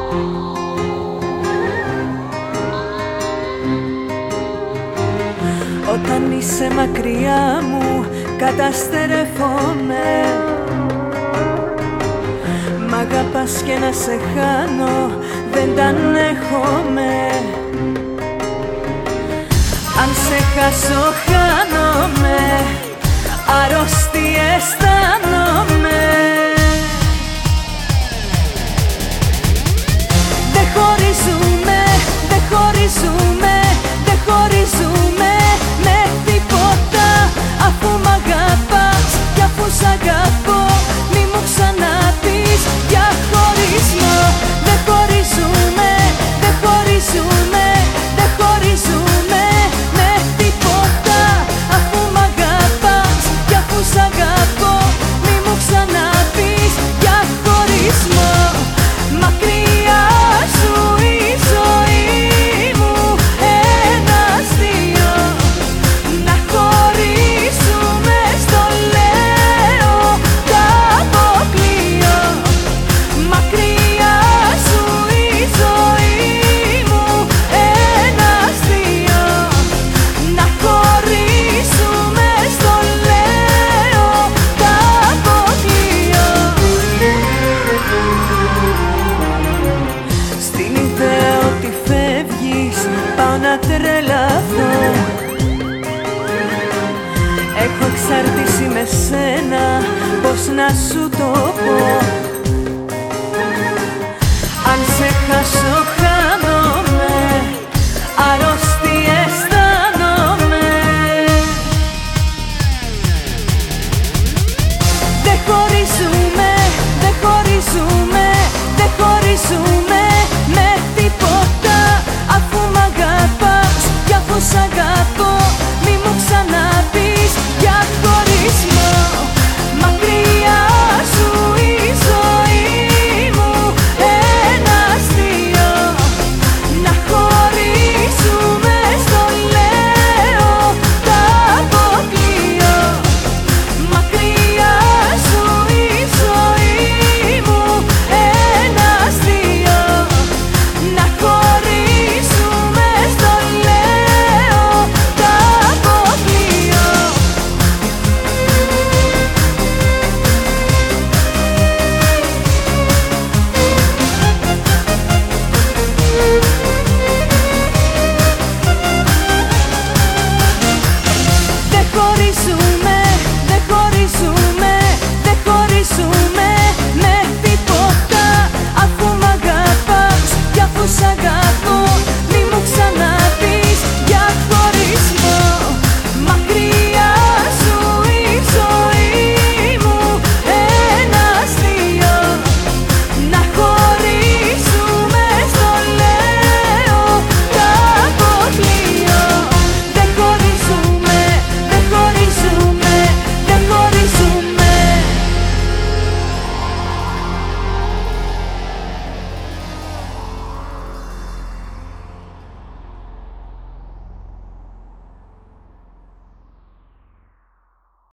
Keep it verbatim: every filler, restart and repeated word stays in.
Όταν είσαι μακριά μου καταστρέφομαι. Μ' αγαπάς και να σε χάνω δεν τα ανέχομαι. Αν σε χάσω χάνομαι, αρρώστοι αισθάνομαι. Δεν χωρίζουμε, δεν χωρίζουμε, δεν χωρίζουμε με τίποτα. Αφού μ' αγαπάς κι αφού σ' αγαπώ, μη μου ξαναπείς για χωρισμό. Δεν χωρίζουμε, δεν χωρίζουμε, δεν χωρίζουμε με τίποτα. Αφού μ' αγαπάς κι αφού σ' αγαπώ, μη μου ξαναπείς για χωρισμό. Μακριά σου η ζωή μου ένα αστείο. Να χωρίσουμε στο λέω, τα αποκλείω. Μακριά σου η ζωή μου ένα αστείο. Να χωρίσουμε στο λέω, τα αποκλείω. Στην ιδέα ότι φεύγεις πάω να τρελαθώ. Έχω εξαρτήσει με σένα, πώς να σου το πω. Αν σε